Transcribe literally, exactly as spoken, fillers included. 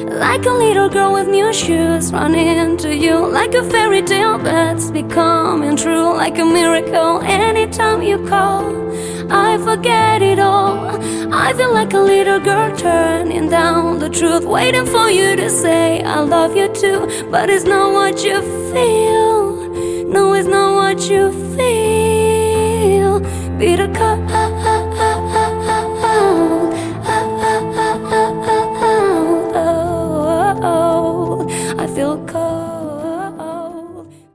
Like a little girl with new shoes, running to you like a fairy tale that's becoming true. Like a miracle anytime you call, I forget it all. I feel like a little girl turning down the truth, waiting for you to say I love you too. But it's not what you feel, no, it's not what you feel. Bitter cup